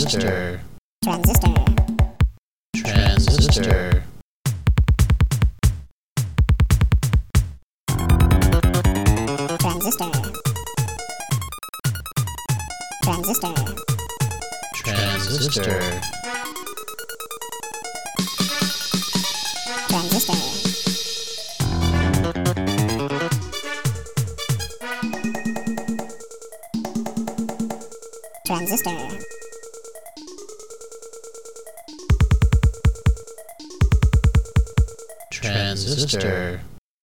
transistor, transistor, transistor, transistor, transistor, transistor, transistor, transistor, transistor,